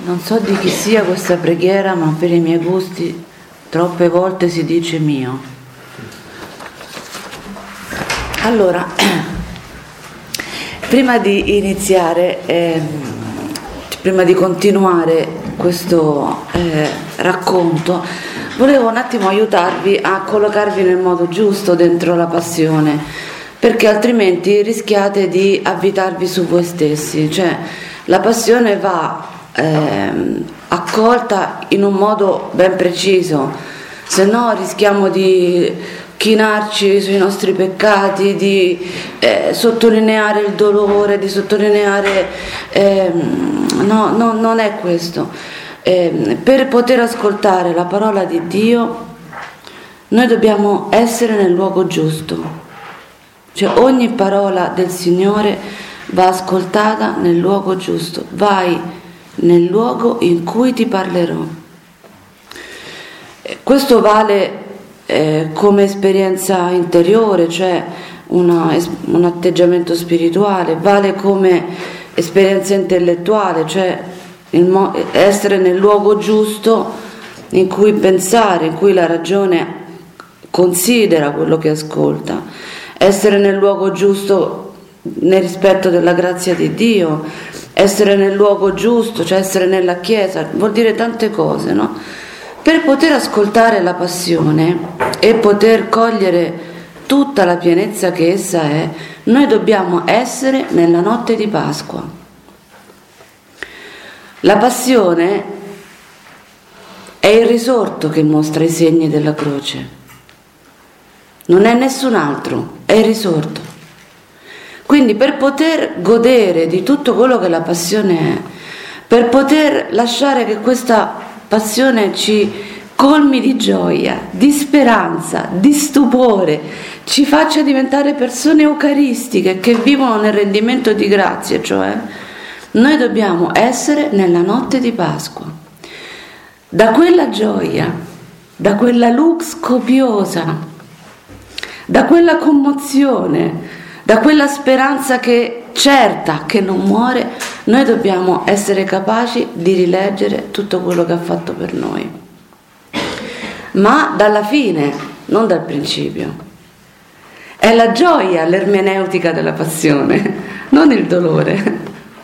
Non so di chi sia questa preghiera, ma per i miei gusti troppe volte si dice mio. Allora, prima di iniziare, prima di continuare questo racconto, volevo un attimo aiutarvi a collocarvi nel modo giusto dentro la passione, perché altrimenti rischiate di avvitarvi su voi stessi. Cioè, la passione va accolta in un modo ben preciso, se no rischiamo di chinarci sui nostri peccati, di sottolineare il dolore, di sottolineare no, non è questo. Per poter ascoltare la parola di Dio noi dobbiamo essere nel luogo giusto, cioè ogni parola del Signore va ascoltata nel luogo giusto. Vai nel luogo in cui ti parlerò. Questo vale come esperienza interiore, cioè un atteggiamento spirituale, vale come esperienza intellettuale, cioè essere nel luogo giusto in cui pensare, in cui la ragione considera quello che ascolta, essere nel luogo giusto nel rispetto della grazia di Dio, essere nel luogo giusto, cioè essere nella Chiesa, vuol dire tante cose, no? Per poter ascoltare la passione e poter cogliere tutta la pienezza che essa è, noi dobbiamo essere nella notte di Pasqua. La passione è il risorto che mostra i segni della croce, non è nessun altro, è il risorto. Quindi per poter godere di tutto quello che la passione è, per poter lasciare che questa passione ci colmi di gioia, di speranza, di stupore, ci faccia diventare persone eucaristiche che vivono nel rendimento di grazie, cioè noi dobbiamo essere nella notte di Pasqua. Da quella gioia, da quella lux copiosa, da quella commozione, da quella speranza che certa, che non muore, noi dobbiamo essere capaci di rileggere tutto quello che ha fatto per noi. Ma dalla fine, non dal principio. È la gioia l'ermeneutica della passione, non il dolore.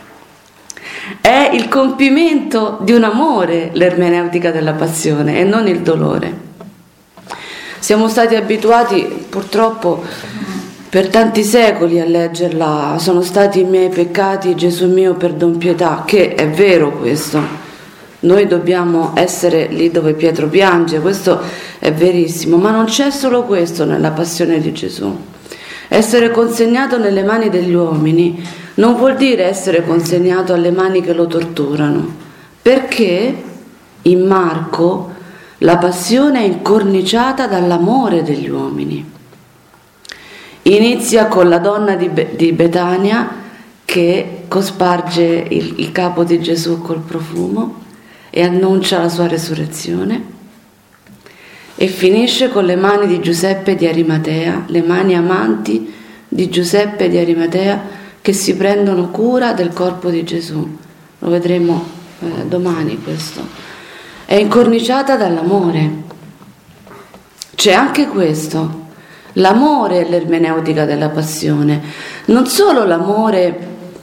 È il compimento di un amore l'ermeneutica della passione e non il dolore. Siamo stati abituati purtroppo per tanti secoli a leggerla, sono stati i miei peccati, Gesù mio, perdon pietà, che è vero questo. Noi dobbiamo essere lì dove Pietro piange, questo è verissimo, ma non c'è solo questo nella passione di Gesù. Essere consegnato nelle mani degli uomini non vuol dire essere consegnato alle mani che lo torturano, perché in Marco la passione è incorniciata dall'amore degli uomini. Inizia con la donna di Betania che cosparge il capo di Gesù col profumo e annuncia la sua resurrezione, e finisce con le mani di Giuseppe di Arimatea, le mani amanti di Giuseppe di Arimatea che si prendono cura del corpo di Gesù. Lo vedremo domani questo. È incorniciata dall'amore. C'è anche questo. L'amore è l'ermeneutica della passione, non solo l'amore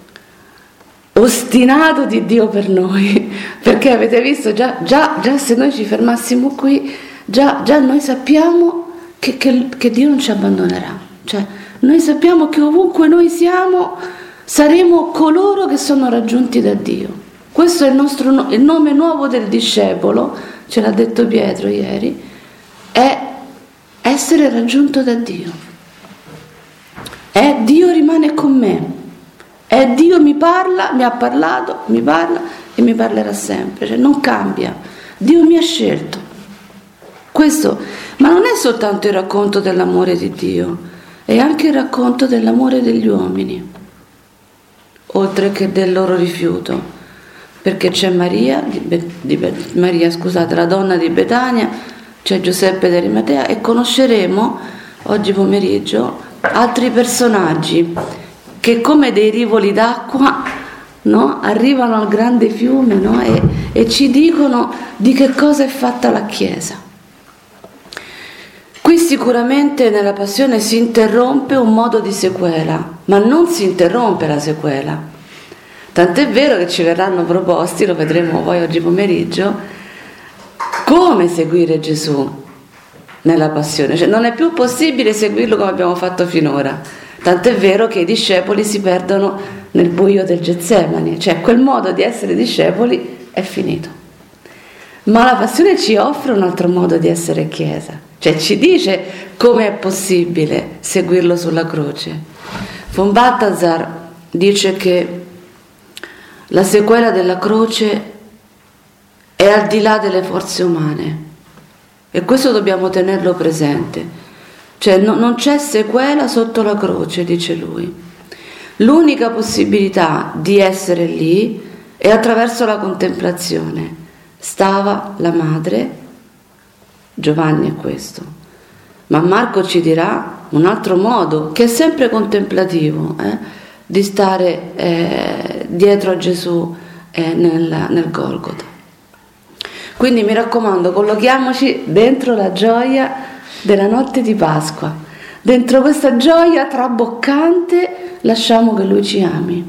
ostinato di Dio per noi, perché avete visto già se noi ci fermassimo qui, già noi sappiamo che Dio non ci abbandonerà, cioè noi sappiamo che ovunque noi siamo saremo coloro che sono raggiunti da Dio. Questo è il nome nuovo del discepolo, ce l'ha detto Pietro ieri, è essere raggiunto da Dio. È Dio rimane con me, è Dio mi parla, mi ha parlato, mi parla e mi parlerà sempre, cioè non cambia. Dio mi ha scelto. Questo, ma non è soltanto il racconto dell'amore di Dio, è anche il racconto dell'amore degli uomini, oltre che del loro rifiuto, perché c'è la donna di Betania, c'è Giuseppe di Arimatea, e conosceremo oggi pomeriggio altri personaggi che come dei rivoli d'acqua no? Arrivano al grande fiume, no? E ci dicono di che cosa è fatta la Chiesa. Qui sicuramente nella Passione si interrompe un modo di sequela, ma non si interrompe la sequela. Tant'è vero che ci verranno proposti, lo vedremo poi oggi pomeriggio, come seguire Gesù nella Passione. Cioè non è più possibile seguirlo come abbiamo fatto finora. Tant'è vero che i discepoli si perdono nel buio del Getsemani, cioè quel modo di essere discepoli è finito. Ma la Passione ci offre un altro modo di essere Chiesa, cioè ci dice come è possibile seguirlo sulla croce. Von Balthasar dice che la sequela della croce è al di là delle forze umane e questo dobbiamo tenerlo presente. Cioè non c'è sequela sotto la croce, dice lui. L'unica possibilità di essere lì è attraverso la contemplazione. Stava la madre, Giovanni è questo, ma Marco ci dirà un altro modo che è sempre contemplativo, di stare dietro a Gesù nel Golgota. Quindi mi raccomando, collochiamoci dentro la gioia della notte di Pasqua, dentro questa gioia traboccante lasciamo che Lui ci ami,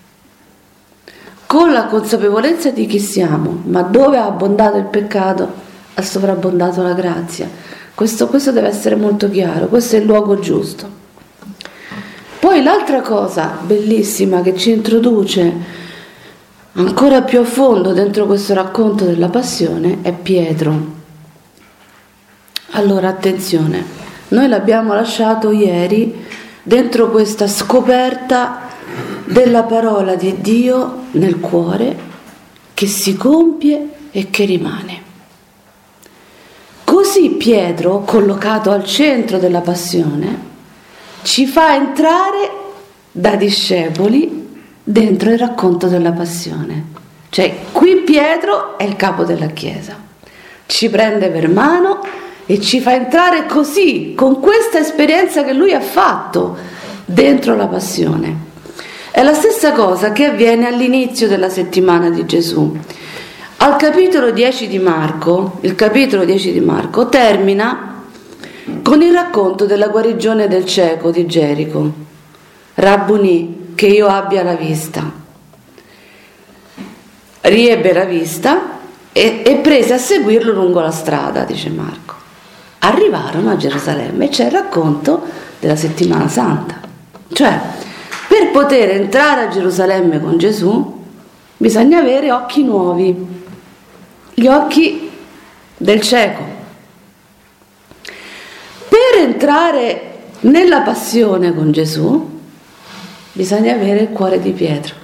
con la consapevolezza di chi siamo, ma dove ha abbondato il peccato ha sovrabbondato la grazia. Questo deve essere molto chiaro, questo è il luogo giusto. Poi l'altra cosa bellissima che ci introduce ancora più a fondo dentro questo racconto della Passione è Pietro. Allora attenzione, noi l'abbiamo lasciato ieri dentro questa scoperta della parola di Dio nel cuore che si compie e che rimane. Così Pietro, collocato al centro della Passione, ci fa entrare da discepoli dentro il racconto della Passione. Cioè qui Pietro è il capo della Chiesa, ci prende per mano e ci fa entrare così, con questa esperienza che lui ha fatto dentro la Passione. È la stessa cosa che avviene all'inizio della settimana di Gesù. Al capitolo 10 di Marco, il capitolo 10 di Marco termina con il racconto della guarigione del cieco di Gerico. Rabbunì, che io abbia la vista. Riebbe la vista e prese a seguirlo lungo la strada, dice Marco. Arrivarono a Gerusalemme e c'è il racconto della settimana santa. Cioè, per poter entrare a Gerusalemme con Gesù bisogna avere occhi nuovi, gli occhi del cieco. Per entrare nella passione con Gesù bisogna avere il cuore di Pietro.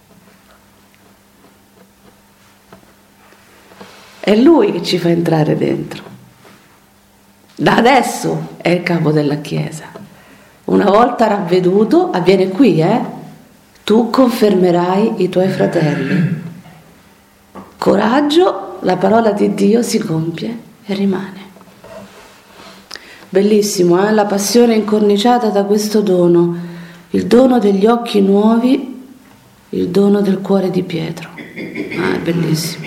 È lui che ci fa entrare dentro. Da adesso è il capo della Chiesa. Una volta ravveduto, avviene qui, tu confermerai i tuoi fratelli. Coraggio, la parola di Dio si compie e rimane. Bellissimo, la passione incorniciata da questo dono, il dono degli occhi nuovi, il dono del cuore di Pietro. È bellissimo.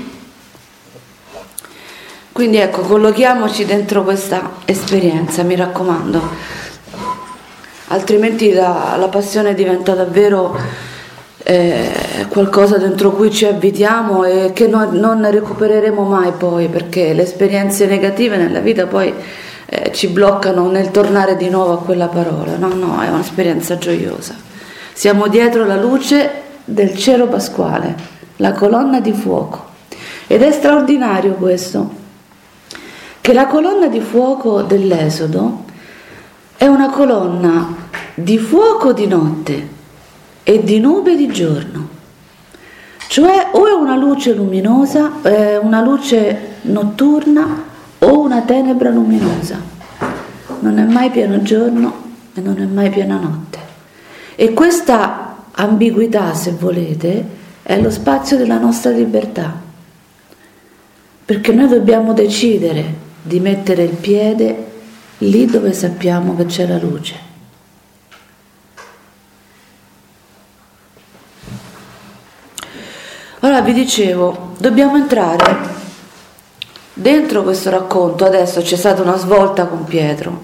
Quindi ecco, collochiamoci dentro questa esperienza, mi raccomando. Altrimenti la passione diventa davvero qualcosa dentro cui ci avvitiamo e che non recupereremo mai poi, perché le esperienze negative nella vita poi ci bloccano nel tornare di nuovo a quella parola. No, è un'esperienza gioiosa. Siamo dietro la luce del cielo pasquale, la colonna di fuoco. Ed è straordinario questo, che la colonna di fuoco dell'Esodo è una colonna di fuoco di notte e di nube di giorno, cioè o è una luce luminosa, una luce notturna o una tenebra luminosa, non è mai pieno giorno e non è mai piena notte. E questa ambiguità, se volete, è lo spazio della nostra libertà, perché noi dobbiamo decidere di mettere il piede lì dove sappiamo che c'è la luce. Allora vi dicevo, dobbiamo entrare dentro questo racconto. Adesso c'è stata una svolta con Pietro.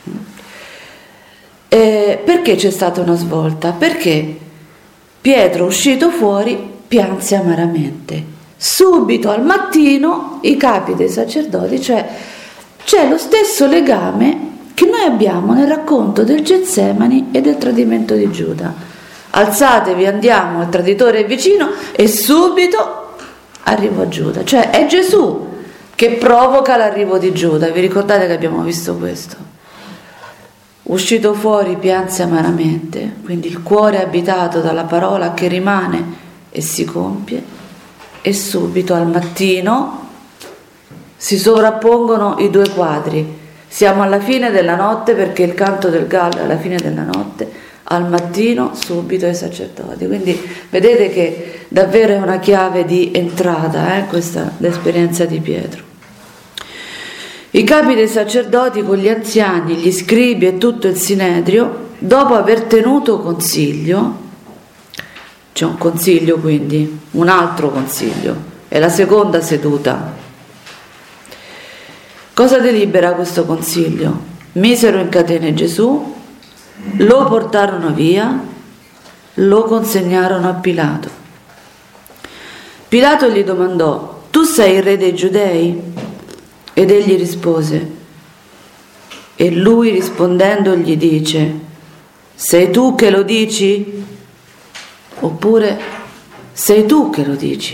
Perché c'è stata una svolta? Perché Pietro, uscito fuori, pianse amaramente. Subito al mattino i capi dei sacerdoti, cioè c'è lo stesso legame che noi abbiamo nel racconto del Getsemani e del tradimento di Giuda. Alzatevi, andiamo, il traditore è vicino, e subito arriva Giuda. Cioè è Gesù che provoca l'arrivo di Giuda. Vi ricordate che abbiamo visto questo? Uscito fuori pianse amaramente, quindi il cuore abitato dalla parola che rimane e si compie, e subito al mattino si sovrappongono i due quadri. Siamo alla fine della notte, perché il canto del gallo è alla fine della notte, al mattino subito ai sacerdoti. Quindi vedete che davvero è una chiave di entrata, questa l'esperienza di Pietro. I capi dei sacerdoti con gli anziani, gli scribi e tutto il sinedrio, dopo aver tenuto consiglio, c'è un consiglio, quindi un altro consiglio, è la seconda seduta. Cosa delibera questo consiglio? Misero in catene Gesù, lo portarono via, lo consegnarono a Pilato. Pilato gli domandò: tu sei il re dei Giudei? Ed egli rispose, e lui rispondendo gli dice: sei tu che lo dici? Oppure sei tu che lo dici?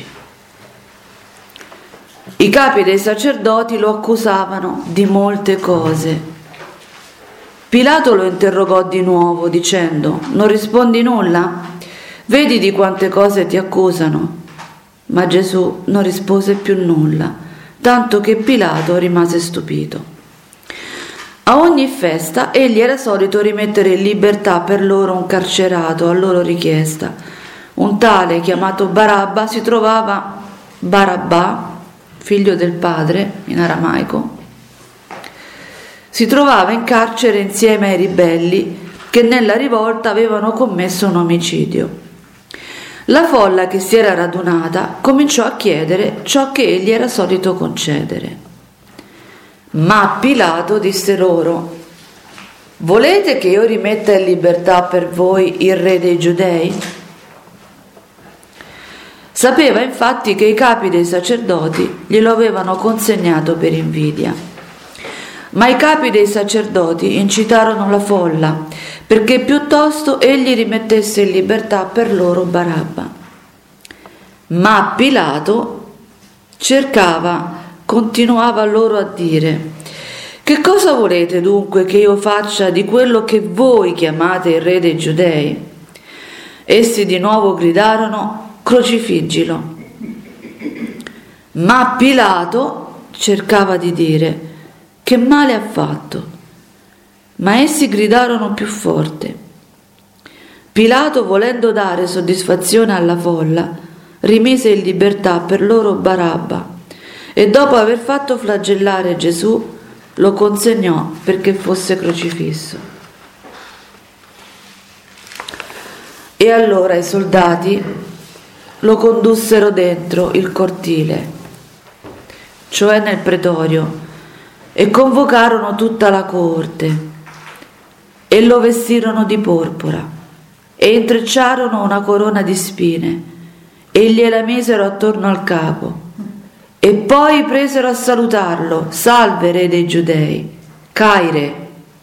I capi dei sacerdoti lo accusavano di molte cose. Pilato lo interrogò di nuovo dicendo: non rispondi nulla? Vedi di quante cose ti accusano? Ma Gesù non rispose più nulla, tanto che Pilato rimase stupito. A ogni festa egli era solito rimettere in libertà per loro un carcerato a loro richiesta. Un tale chiamato Barabba si trovava, Barabbà, figlio del padre in aramaico, si trovava in carcere insieme ai ribelli che nella rivolta avevano commesso un omicidio. La folla che si era radunata cominciò a chiedere ciò che egli era solito concedere. Ma Pilato disse loro: volete che io rimetta in libertà per voi il re dei Giudei? Sapeva infatti che i capi dei sacerdoti glielo avevano consegnato per invidia. Ma i capi dei sacerdoti incitarono la folla perché piuttosto egli rimettesse in libertà per loro Barabba. Ma Pilato continuava loro a dire: che cosa volete dunque che io faccia di quello che voi chiamate il re dei Giudei? Essi di nuovo gridarono: crocifiggilo. Ma Pilato cercava di dire: che male ha fatto? Ma essi gridarono più forte. Pilato, volendo dare soddisfazione alla folla, rimise in libertà per loro Barabba e dopo aver fatto flagellare Gesù lo consegnò perché fosse crocifisso. E allora i soldati lo condussero dentro il cortile, cioè nel pretorio, e convocarono tutta la coorte e lo vestirono di porpora e intrecciarono una corona di spine e gliela misero attorno al capo e poi presero a salutarlo: salve re dei Giudei. Caire,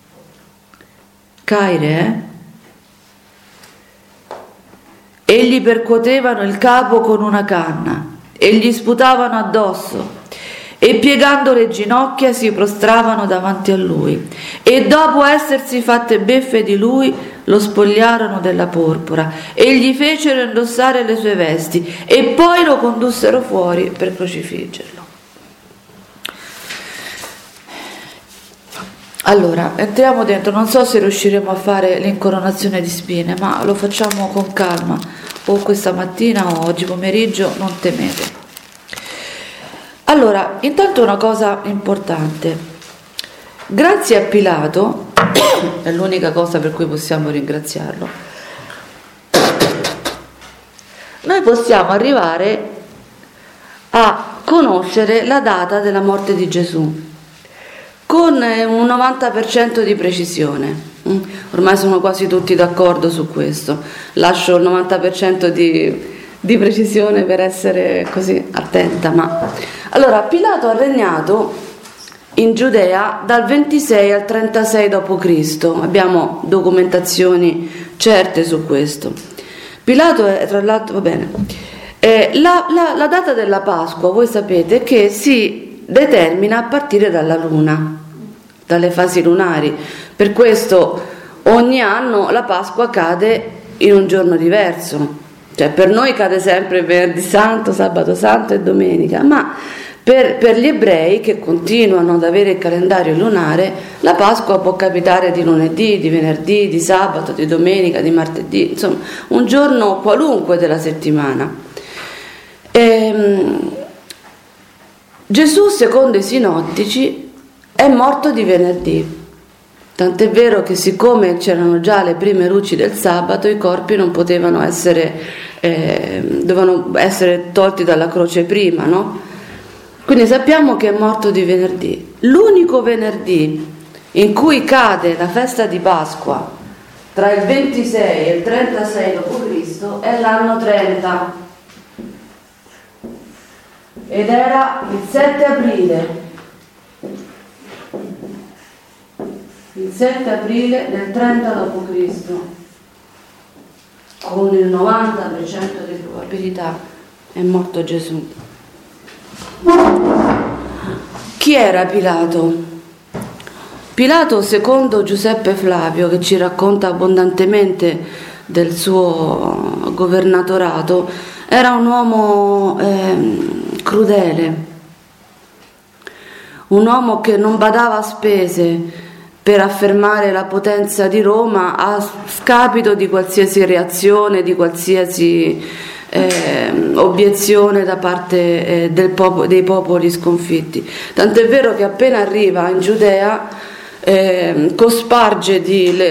e gli percuotevano il capo con una canna e gli sputavano addosso e piegando le ginocchia si prostravano davanti a lui e dopo essersi fatte beffe di lui lo spogliarono della porpora e gli fecero indossare le sue vesti e poi lo condussero fuori per crocifiggerlo. Allora, entriamo dentro. Non so se riusciremo a fare l'incoronazione di spine, ma lo facciamo con calma, o questa mattina o oggi pomeriggio, non temete. Allora, intanto una cosa importante: grazie a Pilato, è l'unica cosa per cui possiamo ringraziarlo, noi noi possiamo arrivare a conoscere la data della morte di Gesù con un 90% di precisione. Ormai sono quasi tutti d'accordo su questo, lascio il 90% di precisione per essere così attenta. Allora, Pilato ha regnato in Giudea dal 26 al 36 d.C., abbiamo documentazioni certe su questo. Pilato è, tra l'altro, va bene, la data della Pasqua, voi sapete che si determina a partire dalla luna, dalle fasi lunari. Per questo ogni anno la Pasqua cade in un giorno diverso, cioè per noi cade sempre venerdì santo, sabato santo e domenica, ma per gli ebrei che continuano ad avere il calendario lunare, la Pasqua può capitare di lunedì, di venerdì, di sabato, di domenica, di martedì, insomma un giorno qualunque della settimana. Gesù, secondo i sinottici, è morto di venerdì, tant'è vero che siccome c'erano già le prime luci del sabato, i corpi non potevano dovevano essere tolti dalla croce prima, no? Quindi sappiamo che è morto di venerdì. L'unico venerdì in cui cade la festa di Pasqua tra il 26 e il 36 d.C. è l'anno 30 ed era il 7 aprile. Il 7 aprile del 30 d.C. con il 90% di probabilità è morto Gesù. Chi era Pilato? Pilato, secondo Giuseppe Flavio, che ci racconta abbondantemente del suo governatorato, era un uomo crudele, un uomo che non badava a spese per affermare la potenza di Roma a scapito di qualsiasi reazione, di qualsiasi obiezione da parte dei popoli sconfitti. Tant'è vero che appena arriva in Giudea cosparge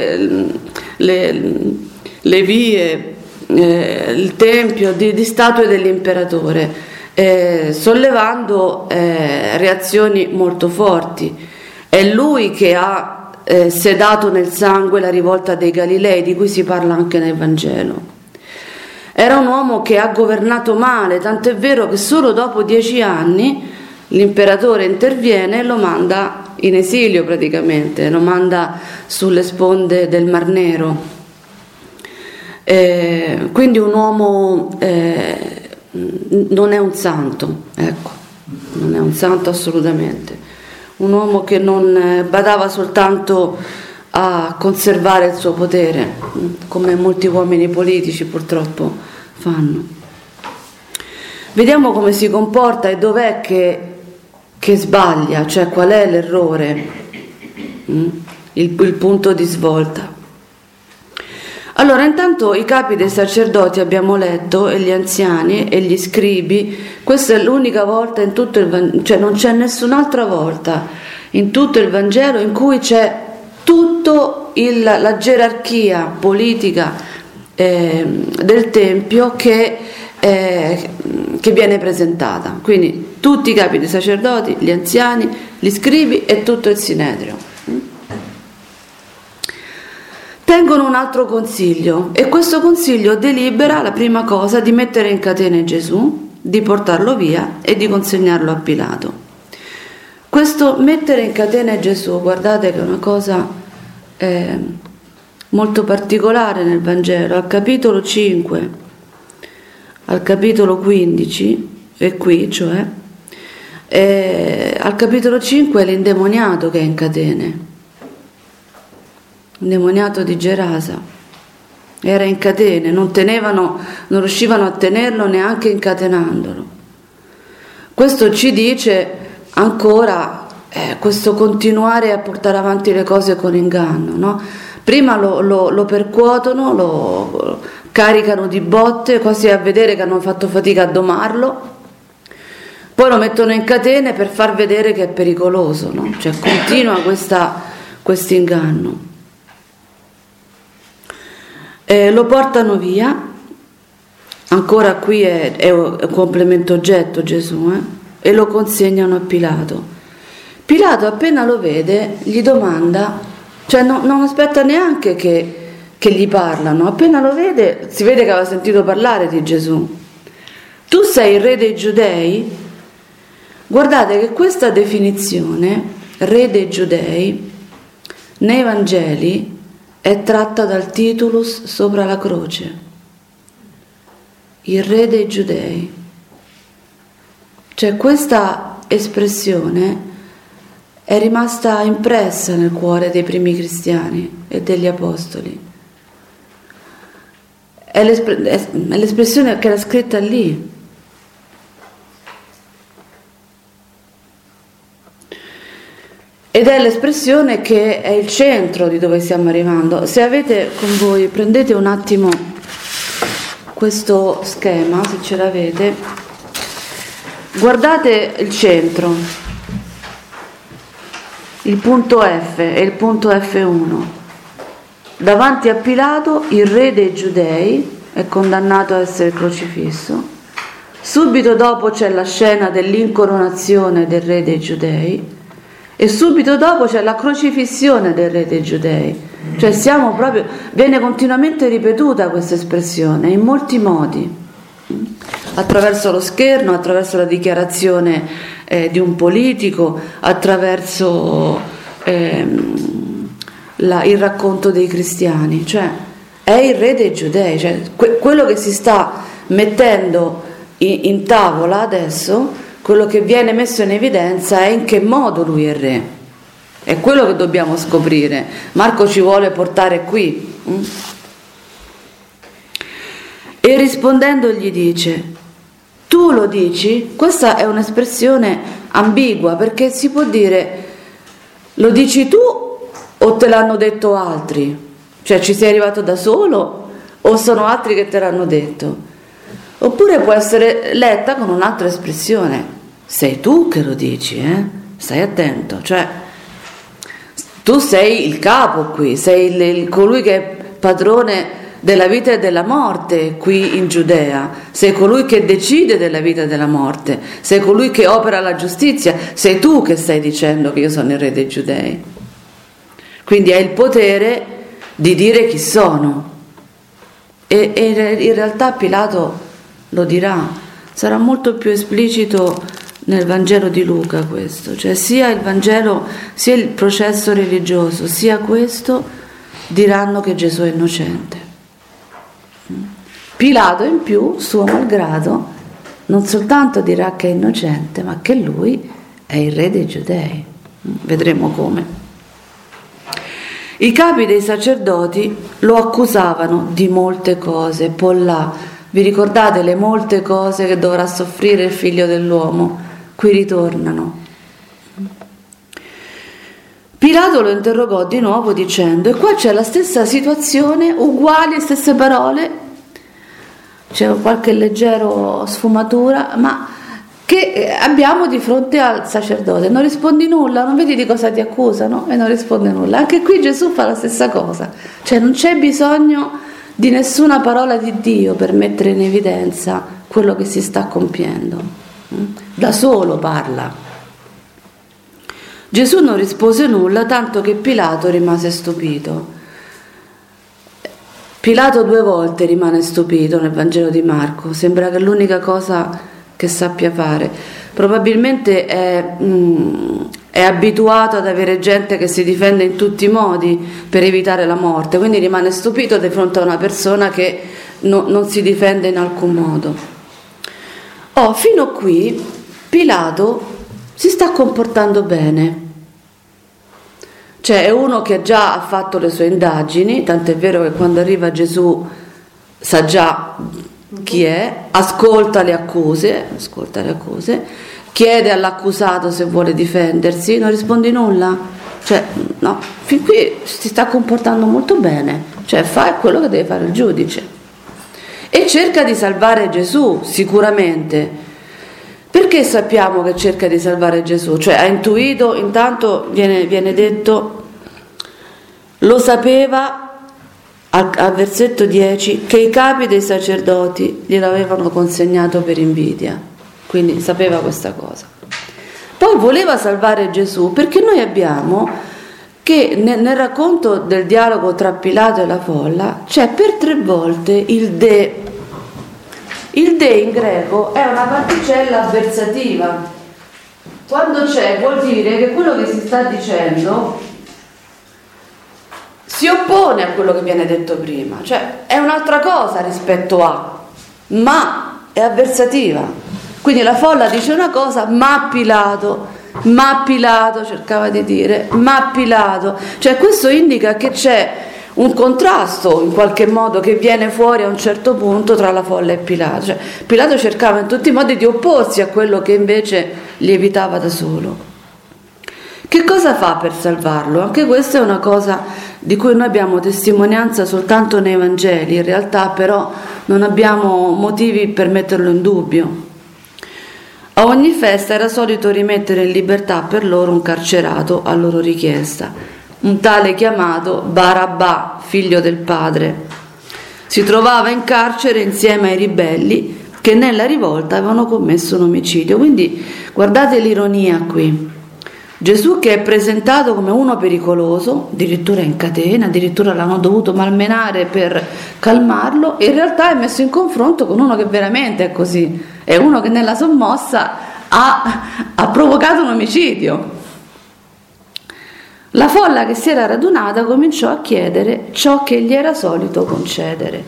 le vie, il tempio di statue dell'imperatore, sollevando reazioni molto forti. È lui che ha sedato nel sangue la rivolta dei Galilei, di cui si parla anche nel Vangelo. Era un uomo che ha governato male, tant'è vero che solo dopo 10 anni l'imperatore interviene e lo manda in esilio praticamente, lo manda sulle sponde del Mar Nero. Quindi un uomo non è un santo, ecco, non è un santo assolutamente. Un uomo che non badava soltanto a conservare il suo potere, come molti uomini politici purtroppo fanno. Vediamo come si comporta e dov'è che sbaglia, cioè qual è l'errore, il punto di svolta. Allora, intanto i capi dei sacerdoti abbiamo letto, e gli anziani e gli scribi, questa è l'unica volta in tutto il Vangelo, cioè non c'è nessun'altra volta in tutto il Vangelo in cui c'è tutto la gerarchia politica del Tempio che viene presentata. Quindi tutti i capi dei sacerdoti, gli anziani, gli scribi e tutto il Sinedrio tengono un altro consiglio, e questo consiglio delibera la prima cosa di mettere in catene Gesù, di portarlo via e di consegnarlo a Pilato. Questo mettere in catene Gesù, guardate che è una cosa molto particolare nel Vangelo. Al capitolo 5, al capitolo 15, e qui cioè, al capitolo 5 è l'indemoniato che è in catene. Indemoniato di Gerasa era in catene, non riuscivano a tenerlo neanche incatenandolo. Questo ci dice ancora questo continuare a portare avanti le cose con inganno, no? Prima lo percuotono, lo caricano di botte, quasi a vedere che hanno fatto fatica a domarlo, poi lo mettono in catene per far vedere che è pericoloso, no? Cioè continua questo inganno. Lo portano via ancora qui è un complemento oggetto Gesù, e lo consegnano a Pilato. Pilato appena lo vede gli domanda, cioè non aspetta neanche che gli parlano, appena lo vede, si vede che aveva sentito parlare di Gesù. Tu sei il re dei Giudei? Guardate che questa definizione, re dei Giudei, nei Vangeli è tratta dal titulus sopra la croce. Il re dei Giudei. Cioè questa espressione è rimasta impressa nel cuore dei primi cristiani e degli apostoli. È l'espressione che era scritta lì. Ed è l'espressione che è il centro di dove stiamo arrivando. Se avete con voi, prendete un attimo questo schema, se ce l'avete, guardate il centro, il punto F e il punto F1. Davanti a Pilato il re dei Giudei è condannato a essere crocifisso. Subito dopo c'è la scena dell'incoronazione del re dei Giudei. E subito dopo c'è la crocifissione del re dei Giudei. Cioè viene continuamente ripetuta questa espressione in molti modi, attraverso lo scherno, attraverso la dichiarazione di un politico, attraverso il racconto dei cristiani. Cioè è il re dei Giudei, cioè quello che si sta mettendo in tavola adesso. Quello che viene messo in evidenza è in che modo lui è re. È quello che dobbiamo scoprire. Marco ci vuole portare qui. E rispondendo gli dice: tu lo dici? Questa è un'espressione ambigua, perché si può dire: lo dici tu o te l'hanno detto altri? Cioè ci sei arrivato da solo o sono altri che te l'hanno detto? Oppure può essere letta con un'altra espressione: sei tu che lo dici, stai attento, cioè tu sei il capo qui, sei colui che è padrone della vita e della morte qui in Giudea, sei colui che decide della vita e della morte, sei colui che opera la giustizia, sei tu che stai dicendo che io sono il re dei Giudei. Quindi hai il potere di dire chi sono. E in realtà Pilato lo dirà, sarà molto più esplicito nel Vangelo di Luca questo, cioè sia il Vangelo sia il processo religioso sia questo diranno che Gesù è innocente. Pilato in più, suo malgrado, non soltanto dirà che è innocente, ma che lui è il re dei Giudei. Vedremo come. I capi dei sacerdoti lo accusavano di molte cose, pollà. Vi ricordate le molte cose che dovrà soffrire il figlio dell'uomo? Qui ritornano. Pilato lo interrogò di nuovo dicendo, e qua c'è la stessa situazione, uguali, stesse parole, c'è qualche leggero sfumatura, ma che abbiamo di fronte al sacerdote. Non rispondi nulla, non vedi di cosa ti accusano? E non risponde nulla. Anche qui Gesù fa la stessa cosa, cioè non c'è bisogno di nessuna parola di Dio per mettere in evidenza quello che si sta compiendo. Da solo parla. Gesù non rispose nulla, tanto che Pilato rimase stupito. Pilato 2 volte rimane stupito nel Vangelo di Marco, sembra che è l'unica cosa che sappia fare. Probabilmente è abituato ad avere gente che si difende in tutti i modi per evitare la morte, quindi rimane stupito di fronte a una persona che non si difende in alcun modo. Fino a qui Pilato si sta comportando bene, cioè è uno che già ha fatto le sue indagini, tant'è vero che quando arriva Gesù sa già chi è, ascolta le accuse, chiede all'accusato se vuole difendersi, non rispondi nulla, cioè no, fin qui si sta comportando molto bene, cioè fa quello che deve fare il giudice. E cerca di salvare Gesù, sicuramente. Perché sappiamo che cerca di salvare Gesù? Cioè ha intuito, intanto viene detto, lo sapeva al versetto 10 che i capi dei sacerdoti gliel'avevano consegnato per invidia, quindi sapeva questa cosa. Poi voleva salvare Gesù, perché noi abbiamo che nel racconto del dialogo tra Pilato e la folla c'è per 3 volte il de. Il de in greco è una particella avversativa. Quando c'è vuol dire che quello che si sta dicendo si oppone a quello che viene detto prima, cioè è un'altra cosa rispetto a, ma è avversativa. Quindi la folla dice una cosa, ma Pilato cercava di dire, ma Pilato, cioè questo indica che c'è un contrasto in qualche modo che viene fuori a un certo punto tra la folla e Pilato, cioè Pilato cercava in tutti i modi di opporsi a quello che invece lievitava da solo. Che cosa fa per salvarlo? Anche questa è una cosa di cui noi abbiamo testimonianza soltanto nei Vangeli, in realtà però non abbiamo motivi per metterlo in dubbio. A ogni festa era solito rimettere in libertà per loro un carcerato a loro richiesta, un tale chiamato Barabbà, figlio del padre. Si trovava in carcere insieme ai ribelli che nella rivolta avevano commesso un omicidio. Quindi guardate l'ironia qui. Gesù che è presentato come uno pericoloso, addirittura in catena, addirittura l'hanno dovuto malmenare per calmarlo, e in realtà è messo in confronto con uno che veramente è così, è uno che nella sommossa ha provocato un omicidio. La folla che si era radunata cominciò a chiedere ciò che gli era solito concedere.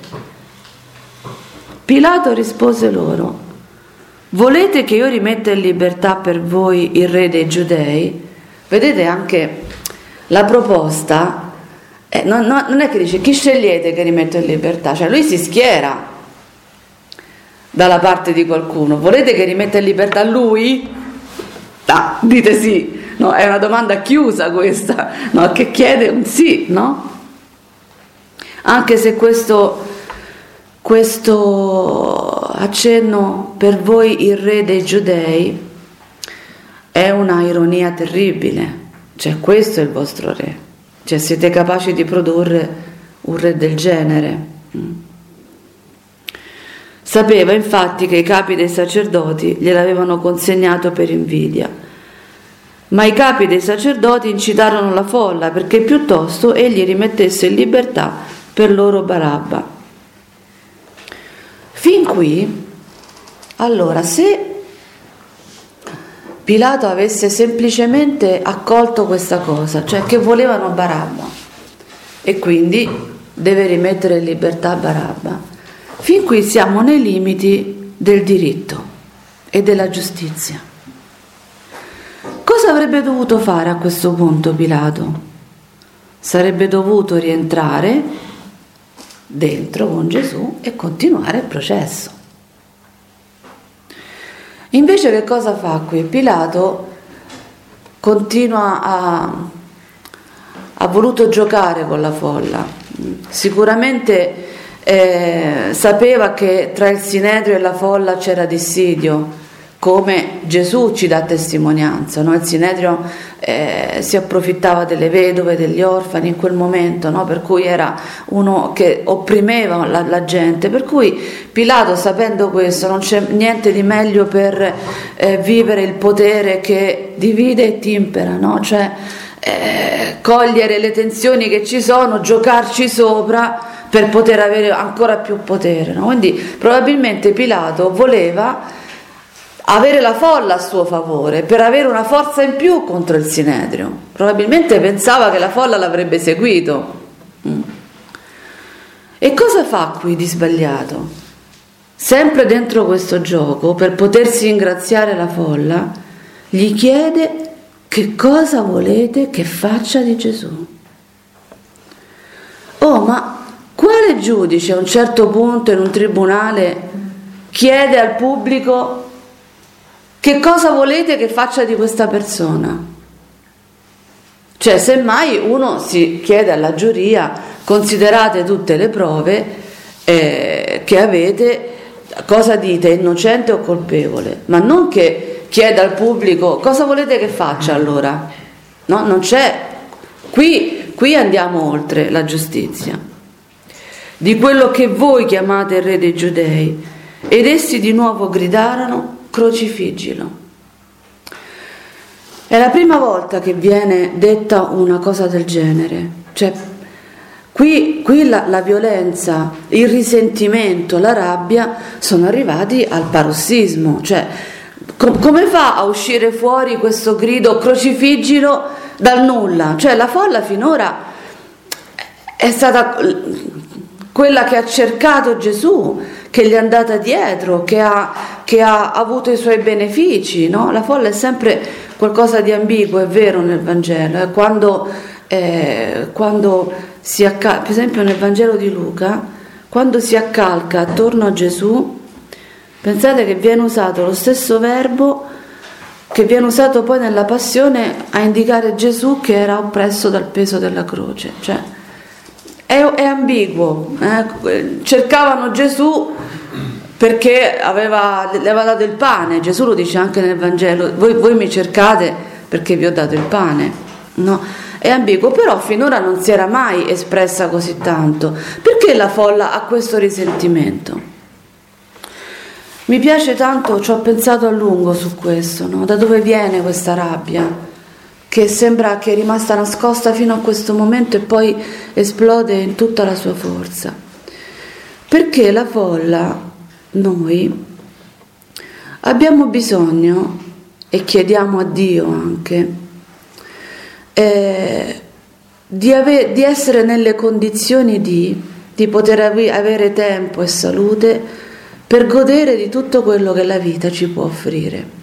Pilato rispose loro: volete che io rimetta in libertà per voi il re dei Giudei? Vedete anche la proposta, non è che dice chi scegliete che rimetto in libertà, cioè lui si schiera dalla parte di qualcuno. Volete che rimetta in libertà lui? Ah, dite sì, no? È una domanda chiusa questa, no? Che chiede un sì, no? Anche se questo accenno per voi il re dei Giudei è una ironia terribile, cioè questo è il vostro re, cioè siete capaci di produrre un re del genere. Sapeva infatti che i capi dei sacerdoti gliel'avevano consegnato per invidia, ma i capi dei sacerdoti incitarono la folla perché piuttosto egli rimettesse in libertà per loro Barabba. Fin qui, allora, se Pilato avesse semplicemente accolto questa cosa, cioè che volevano Barabba e quindi deve rimettere in libertà Barabba, fin qui siamo nei limiti del diritto e della giustizia. Cosa avrebbe dovuto fare a questo punto Pilato? Sarebbe dovuto rientrare dentro con Gesù e continuare il processo. Invece che cosa fa qui? Pilato continua ha voluto giocare con la folla. Sicuramente sapeva che tra il Sinedrio e la folla c'era dissidio, come Gesù ci dà testimonianza, no? Il Sinedrio si approfittava delle vedove, degli orfani in quel momento, no? Per cui era uno che opprimeva la gente, per cui Pilato, sapendo questo, non c'è niente di meglio per vivere il potere che divide e timpera, no? Cioè cogliere le tensioni che ci sono, giocarci sopra per poter avere ancora più potere, no? Quindi probabilmente Pilato voleva avere la folla a suo favore per avere una forza in più contro il Sinedrio. Probabilmente pensava che la folla l'avrebbe seguito. E cosa fa qui di sbagliato? Sempre dentro questo gioco, per potersi ingraziare la folla, gli chiede: che cosa volete che faccia di Gesù? Oh, ma quale giudice a un certo punto in un tribunale chiede al pubblico: che cosa volete che faccia di questa persona? Cioè, semmai uno si chiede alla giuria: considerate tutte le prove che avete, cosa dite, innocente o colpevole? Ma non che chieda al pubblico: cosa volete che faccia allora? No, non c'è. Qui andiamo oltre la giustizia. di quello che voi chiamate il re dei Giudei. Ed essi di nuovo gridarono: crocifiggilo. È la prima volta che viene detta una cosa del genere, cioè qui la violenza, il risentimento, la rabbia sono arrivati al parossismo, cioè come fa a uscire fuori questo grido crocifiggilo dal nulla? Cioè la folla finora è stata quella che ha cercato Gesù, che gli è andata dietro, che ha avuto i suoi benefici, no? La folla è sempre qualcosa di ambiguo, è vero, nel Vangelo. Quando si accalca, per esempio nel Vangelo di Luca, quando si accalca attorno a Gesù, pensate che viene usato lo stesso verbo che viene usato poi nella Passione a indicare Gesù che era oppresso dal peso della croce, cioè è ambiguo, cercavano Gesù perché le aveva dato il pane. Gesù lo dice anche nel Vangelo: voi mi cercate perché vi ho dato il pane, no? È ambiguo, però finora non si era mai espressa così tanto. Perché la folla ha questo risentimento? Mi piace tanto, ci ho pensato a lungo su questo, no? Da dove viene questa rabbia che sembra che è rimasta nascosta fino a questo momento e poi esplode in tutta la sua forza? Perché la folla, noi abbiamo bisogno, e chiediamo a Dio anche, di essere nelle condizioni di poter avere tempo e salute per godere di tutto quello che la vita ci può offrire.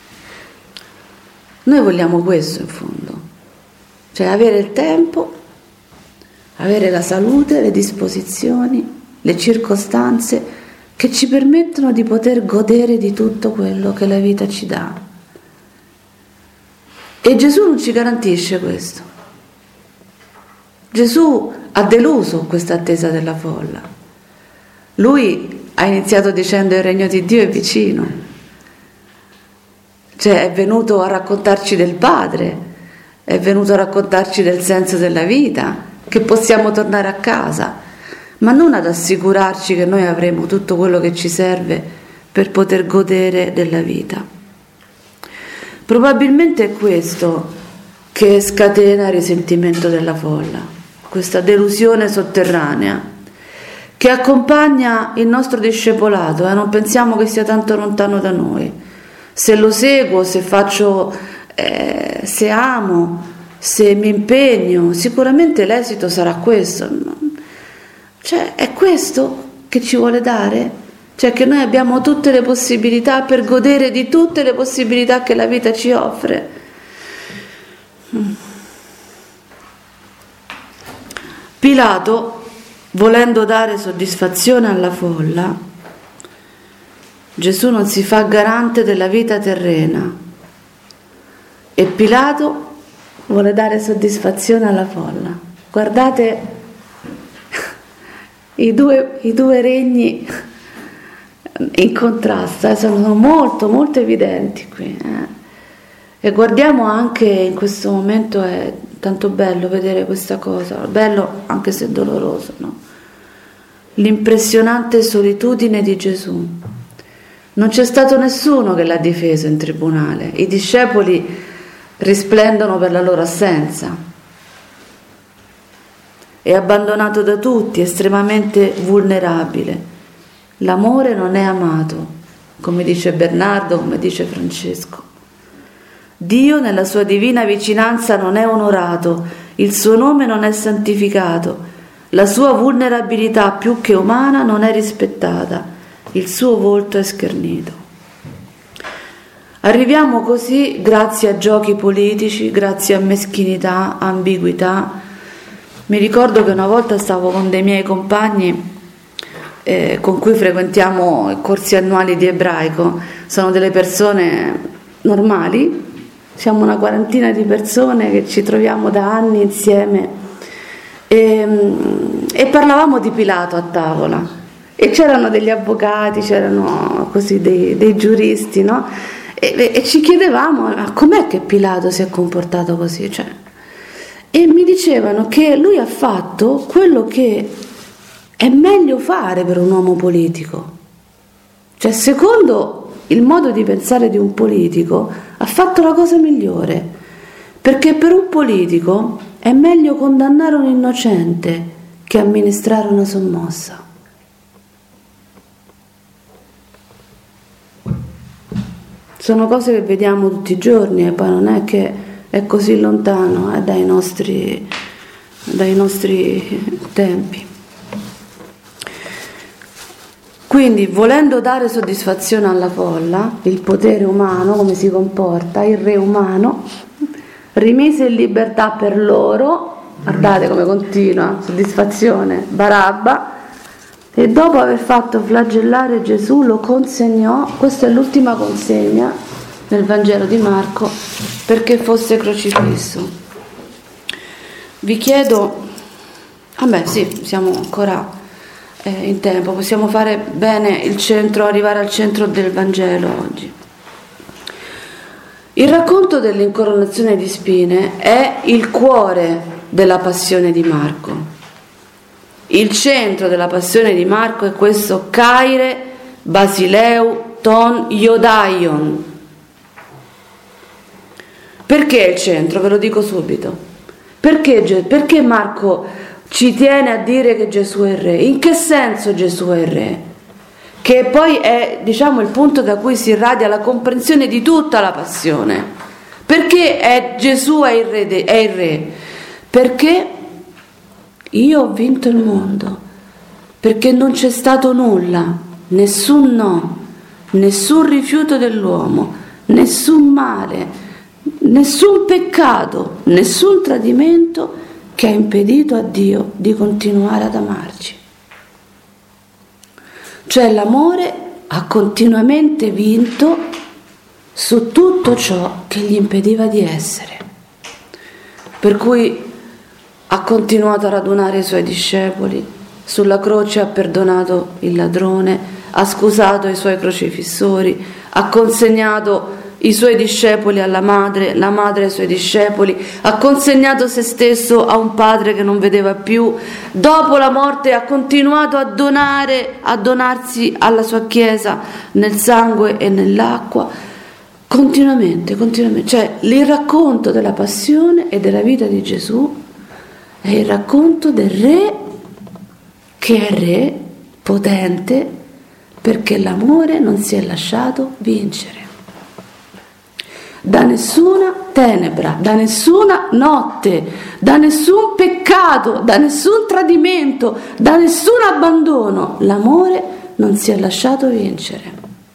Noi vogliamo questo in fondo, cioè avere il tempo, avere la salute, le disposizioni, le circostanze che ci permettono di poter godere di tutto quello che la vita ci dà. E Gesù non ci garantisce questo. Gesù ha deluso questa attesa della folla. Lui ha iniziato dicendo: il regno di Dio è vicino. Cioè è venuto a raccontarci del Padre, è venuto a raccontarci del senso della vita, che possiamo tornare a casa, ma non ad assicurarci che noi avremo tutto quello che ci serve per poter godere della vita. Probabilmente è questo che scatena il risentimento della folla, questa delusione sotterranea che accompagna il nostro discepolato, non pensiamo che sia tanto lontano da noi. Se lo seguo, se faccio, se amo, se mi impegno, sicuramente l'esito sarà questo. Cioè, è questo che ci vuole dare? Cioè che noi abbiamo tutte le possibilità per godere di tutte le possibilità che la vita ci offre. Pilato, volendo dare soddisfazione alla folla, Gesù non si fa garante della vita terrena e Pilato vuole dare soddisfazione alla folla. Guardate i due regni in contrasto, sono molto molto evidenti qui. E guardiamo anche in questo momento, è tanto bello vedere questa cosa, bello anche se doloroso, no? L'impressionante solitudine di Gesù. Non c'è stato nessuno che l'ha difeso in tribunale, i discepoli risplendono per la loro assenza. È abbandonato da tutti, estremamente vulnerabile. L'amore non è amato, come dice Bernardo, come dice Francesco. Dio nella sua divina vicinanza non è onorato, il suo nome non è santificato, la sua vulnerabilità più che umana non è rispettata. Il suo volto è schernito. Arriviamo così grazie a giochi politici, grazie a meschinità, ambiguità. Mi ricordo che una volta stavo con dei miei compagni con cui frequentiamo i corsi annuali di ebraico. Sono delle persone normali, siamo una quarantina di persone che ci troviamo da anni insieme e parlavamo di Pilato a tavola. E c'erano degli avvocati, c'erano così dei giuristi, no? E ci chiedevamo: ma com'è che Pilato si è comportato così? Cioè, e mi dicevano che lui ha fatto quello che è meglio fare per un uomo politico. Cioè, secondo il modo di pensare di un politico, ha fatto la cosa migliore, perché per un politico è meglio condannare un innocente che amministrare una sommossa. Sono cose che vediamo tutti i giorni e poi non è che è così lontano dai nostri tempi. Quindi, volendo dare soddisfazione alla folla, il potere umano, come si comporta, il re umano, rimise in libertà per loro, guardate come continua, soddisfazione, Barabba, e dopo aver fatto flagellare Gesù lo consegnò, questa è l'ultima consegna nel Vangelo di Marco, perché fosse crocifisso. Vi chiedo, sì, siamo ancora in tempo, possiamo fare bene il centro, arrivare al centro del Vangelo oggi. Il racconto dell'incoronazione di spine è il cuore della passione di Marco. Il centro della passione di Marco è questo Kaire Basileu ton Iodaion. Perché il centro? Ve lo dico subito. Perché Marco ci tiene a dire che Gesù è il re? In che senso Gesù è il re? Che poi è, il punto da cui si irradia la comprensione di tutta la passione. Perché Gesù è il re? Perché io ho vinto il mondo, perché non c'è stato nulla, nessun no, nessun rifiuto dell'uomo, nessun male, nessun peccato, nessun tradimento che ha impedito a Dio di continuare ad amarci. Cioè l'amore ha continuamente vinto su tutto ciò che gli impediva di essere. Per cui ha continuato a radunare i suoi discepoli, sulla croce ha perdonato il ladrone, ha scusato i suoi crocifissori, ha consegnato i suoi discepoli alla madre, la madre ai suoi discepoli, ha consegnato se stesso a un padre che non vedeva più. Dopo la morte ha continuato a donarsi alla sua Chiesa nel sangue e nell'acqua, continuamente. Cioè il racconto della passione e della vita di Gesù è il racconto del re che è re potente perché l'amore non si è lasciato vincere da nessuna tenebra, da nessuna notte, da nessun peccato, da nessun tradimento, da nessun abbandono. L'amore non si è lasciato vincere.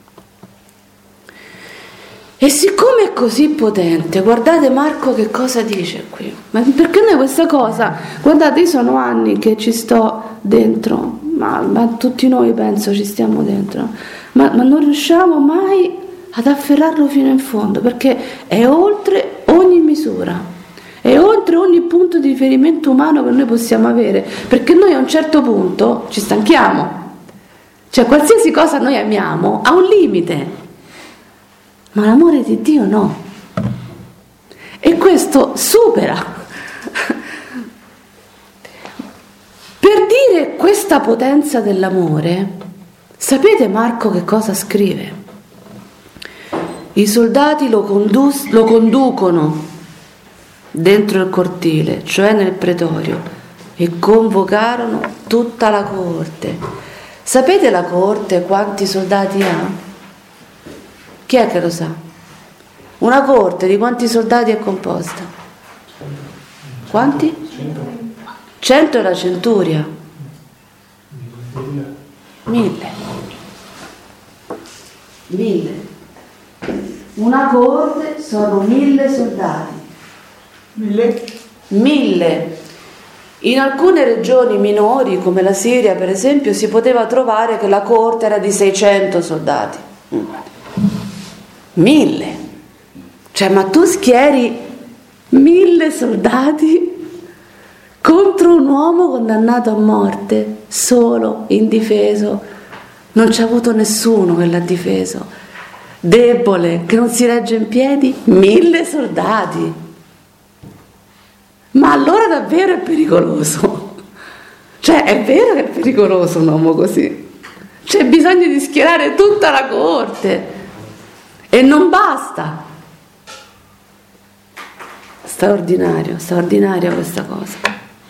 E siccome è così potente, guardate Marco che cosa dice qui. Ma perché noi questa cosa, guardate, io sono anni che ci sto dentro, ma tutti noi penso ci stiamo dentro, ma non riusciamo mai ad afferrarlo fino in fondo, perché è oltre ogni misura, è oltre ogni punto di riferimento umano che noi possiamo avere, perché noi a un certo punto ci stanchiamo, cioè qualsiasi cosa noi amiamo ha un limite, ma l'amore di Dio no, e questo supera. Per dire questa potenza dell'amore, sapete Marco che cosa scrive? I soldati lo conducono dentro il cortile, cioè nel pretorio, e convocarono tutta la coorte. Sapete la coorte quanti soldati ha? Chi è che lo sa? Una coorte di quanti soldati è composta? Quanti? 100 è la centuria. 1000. Una coorte sono 1000 soldati. 1000. In alcune regioni minori, come la Siria per esempio, si poteva trovare che la coorte era di 600 soldati. 1000. Cioè, ma tu schieri 1000 soldati contro un uomo condannato a morte, solo, indifeso, non c'è avuto nessuno che l'ha difeso, debole, che non si regge in piedi, 1000 soldati. Ma allora davvero è pericoloso. Cioè, è vero che è pericoloso un uomo così. C'è bisogno di schierare tutta la corte. E non basta. Straordinaria questa cosa.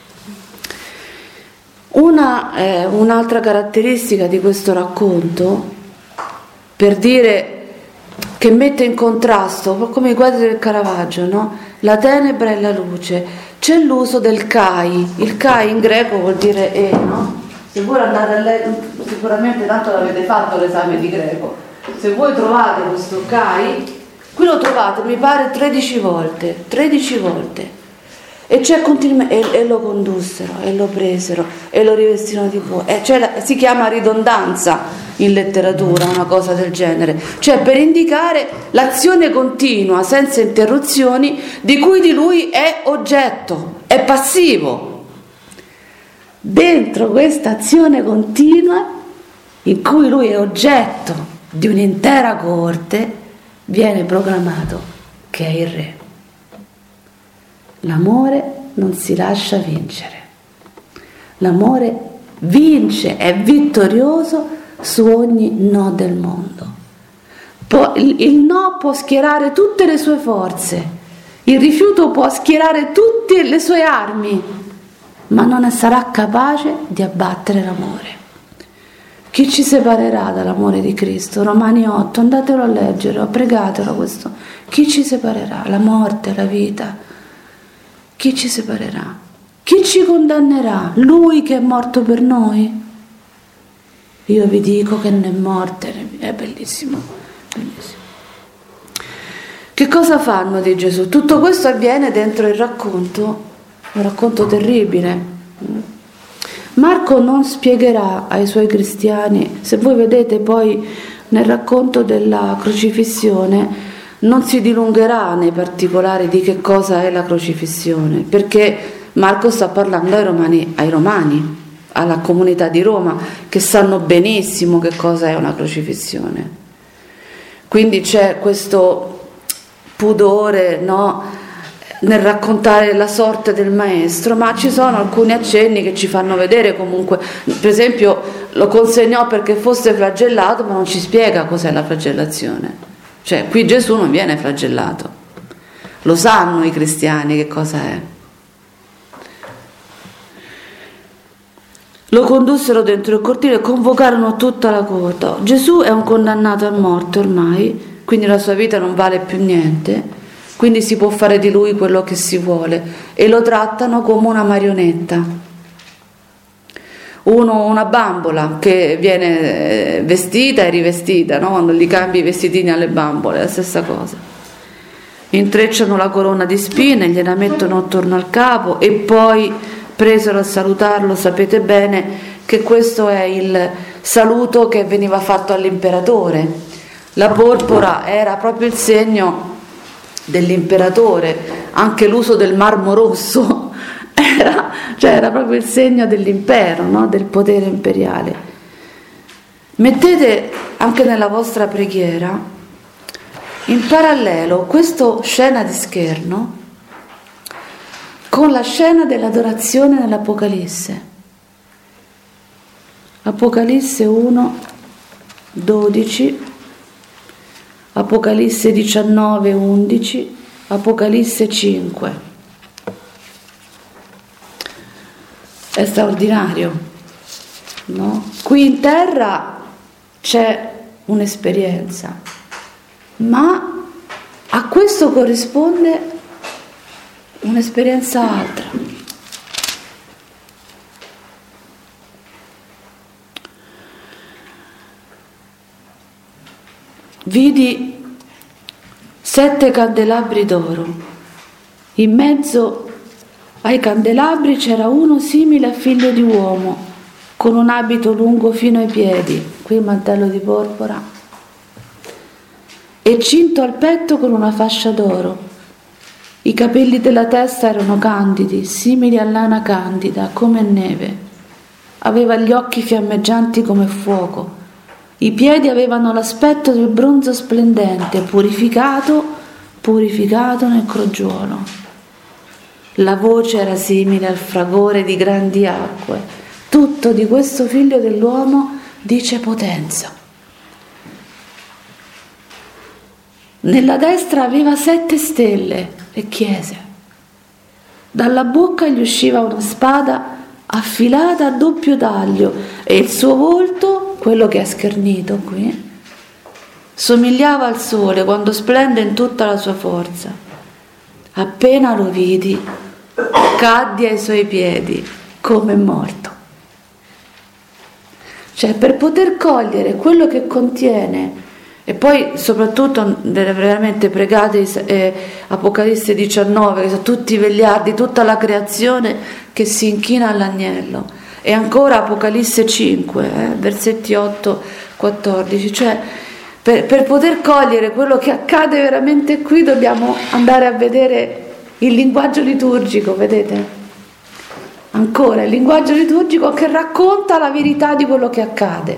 Un'altra caratteristica di questo racconto, per dire che mette in contrasto, come i quadri del Caravaggio, no? La tenebra e la luce, c'è l'uso del kai. Il kai in greco vuol dire no? Se voi andate a leggere, sicuramente tanto l'avete fatto l'esame di greco, se voi trovate questo kai, qui lo trovate mi pare 13 volte, e c'è continuamente, e lo condussero, e lo presero, e lo rivestirono di cuore, si chiama ridondanza in letteratura, una cosa del genere, cioè per indicare l'azione continua, senza interruzioni, di cui di lui è oggetto, è passivo. Dentro questa azione continua, in cui lui è oggetto di un'intera corte, viene proclamato che è il re. L'amore non si lascia vincere. L'amore vince, è vittorioso su ogni no del mondo. Il no può schierare tutte le sue forze, il rifiuto può schierare tutte le sue armi, ma non sarà capace di abbattere l'amore. Chi ci separerà dall'amore di Cristo? Romani 8, andatelo a leggere, pregatelo questo. Chi ci separerà? La morte, la vita. Chi ci separerà? Chi ci condannerà? Lui che è morto per noi? Io vi dico che né morte, è bellissimo, bellissimo. Che cosa fanno di Gesù? Tutto questo avviene dentro il racconto, un racconto terribile. Marco non spiegherà ai suoi cristiani, se voi vedete poi nel racconto della crocifissione, non si dilungherà nei particolari di che cosa è la crocifissione, perché Marco sta parlando ai romani, alla comunità di Roma, che sanno benissimo che cosa è una crocifissione. Quindi c'è questo pudore, no, nel raccontare la sorte del maestro, ma ci sono alcuni accenni che ci fanno vedere comunque. Per esempio, lo consegnò perché fosse flagellato, ma non ci spiega cos'è la flagellazione. Cioè, qui Gesù non viene flagellato, lo sanno i cristiani che cosa è. Lo condussero dentro il cortile e convocarono tutta la corte. Gesù è un condannato a morte ormai, quindi la sua vita non vale più niente, quindi si può fare di lui quello che si vuole, e lo trattano come una marionetta. Una bambola che viene vestita e rivestita, no? Quando gli cambi i vestitini alle bambole, è la stessa cosa. Intrecciano la corona di spine, gliela mettono attorno al capo e poi presero a salutarlo. Sapete bene che questo è il saluto che veniva fatto all'imperatore. La porpora era proprio il segno dell'imperatore, anche l'uso del marmo rosso era proprio il segno dell'impero, no? Del potere imperiale. Mettete anche nella vostra preghiera in parallelo questa scena di scherno con la scena dell'adorazione nell'Apocalisse. Apocalisse 1, 12, Apocalisse 19, 11, Apocalisse 5. È straordinario, no? Qui in terra c'è un'esperienza, ma a questo corrisponde un'esperienza altra. Vidi 7 candelabri d'oro, in mezzo ai candelabri c'era uno simile a figlio di uomo, con un abito lungo fino ai piedi, qui il mantello di porpora, e cinto al petto con una fascia d'oro. I capelli della testa erano candidi, simili a lana candida, come neve. Aveva gli occhi fiammeggianti come fuoco. I piedi avevano l'aspetto del bronzo splendente, purificato nel crogiolo. La voce era simile al fragore di grandi acque. tutto di questo figlio dell'uomo dice potenza. Nella destra aveva 7 stelle e chiese. Dalla bocca gli usciva una spada affilata a doppio taglio e il suo volto, quello che è schernito qui, somigliava al sole quando splende in tutta la sua forza. Appena lo vidi, caddi ai suoi piedi come morto. Cioè, per poter cogliere quello che contiene, e poi soprattutto veramente pregate Apocalisse 19, che sono tutti i vegliardi, tutta la creazione che si inchina all'agnello, e ancora Apocalisse 5, versetti 8-14, cioè per poter cogliere quello che accade veramente qui dobbiamo andare a vedere il linguaggio liturgico, vedete? Ancora il linguaggio liturgico che racconta la verità di quello che accade.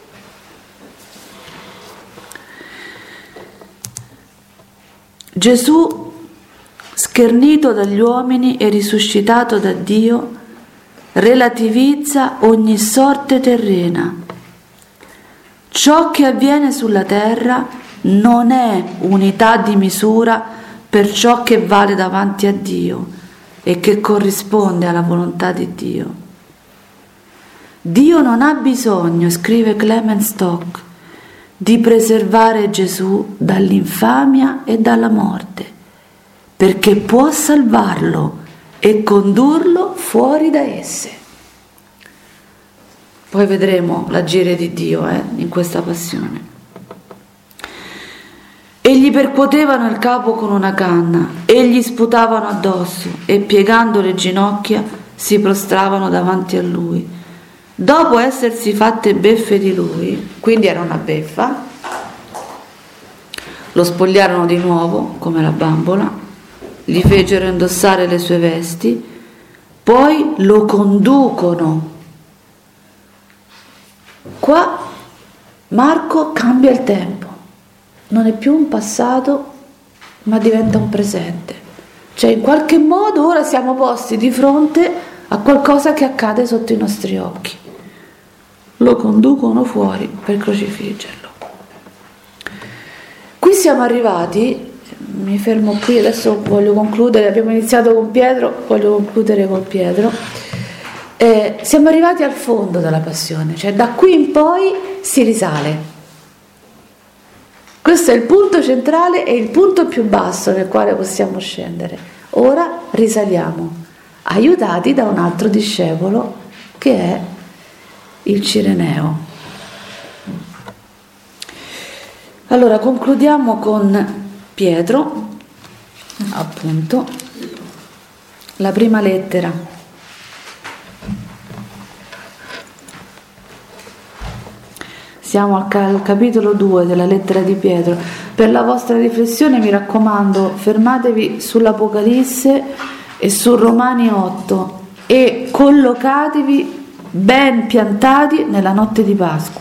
Gesù, schernito dagli uomini e risuscitato da Dio, relativizza ogni sorte terrena. Ciò che avviene sulla terra non è unità di misura per ciò che vale davanti a Dio e che corrisponde alla volontà di Dio. Dio non ha bisogno, scrive Clement Stock, di preservare Gesù dall'infamia e dalla morte, perché può salvarlo e condurlo fuori da esse. Poi vedremo l'agire di Dio in questa passione. E gli percuotevano il capo con una canna e gli sputavano addosso e piegando le ginocchia si prostravano davanti a lui. Dopo essersi fatte beffe di lui, quindi era una beffa, lo spogliarono di nuovo come la bambola, gli fecero indossare le sue vesti, poi lo conducono. Qua Marco cambia il tempo, non è più un passato ma diventa un presente, cioè in qualche modo ora siamo posti di fronte a qualcosa che accade sotto i nostri occhi. Lo conducono fuori per crocifiggerlo. Qui siamo arrivati, mi fermo qui, adesso voglio concludere, abbiamo iniziato con Pietro, voglio concludere con Pietro. Siamo arrivati al fondo della passione, cioè da qui in poi si risale. Questo è il punto centrale e il punto più basso nel quale possiamo scendere. Ora risaliamo, aiutati da un altro discepolo che è il Cireneo. Allora concludiamo con Pietro, appunto, la prima lettera. Siamo al capitolo 2 della lettera di Pietro. Per la vostra riflessione mi raccomando, fermatevi sull'Apocalisse e su Romani 8 e collocatevi ben piantati nella notte di Pasqua.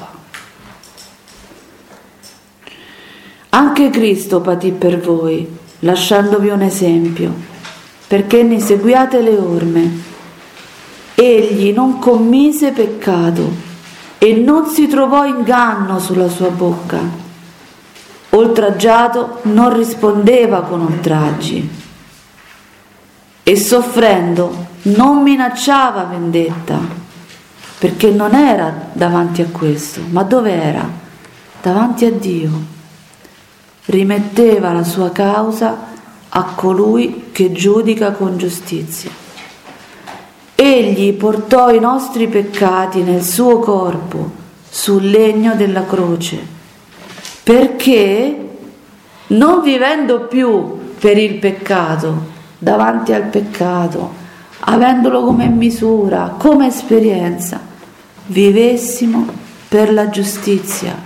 Anche Cristo patì per voi, lasciandovi un esempio, perché ne seguiate le orme. Egli non commise peccato e non si trovò inganno sulla sua bocca. Oltraggiato non rispondeva con oltraggi e soffrendo non minacciava vendetta, perché non era davanti a questo, ma dove era? Davanti a Dio. Rimetteva la sua causa a colui che giudica con giustizia. Egli portò i nostri peccati nel suo corpo sul legno della croce, perché non vivendo più per il peccato, davanti al peccato, avendolo come misura, come esperienza, vivessimo per la giustizia.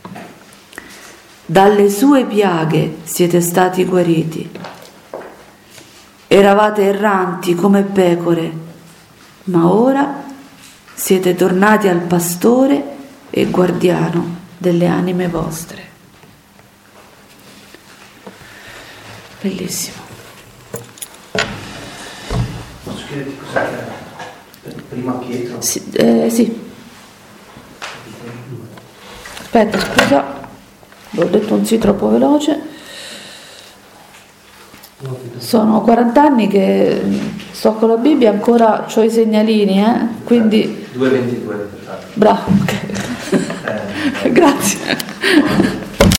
Dalle sue piaghe siete stati guariti. Eravate erranti come pecore, ma ora siete tornati al pastore e guardiano delle anime vostre. Bellissimo. Posso chiederti cosa era? Prima Pietro? Sì. Aspetta, scusa, l'ho detto un sì troppo veloce. Sono 40 anni che sto con la Bibbia, ancora ho i segnalini, quindi... 2,22. Bravo, ok. Grazie.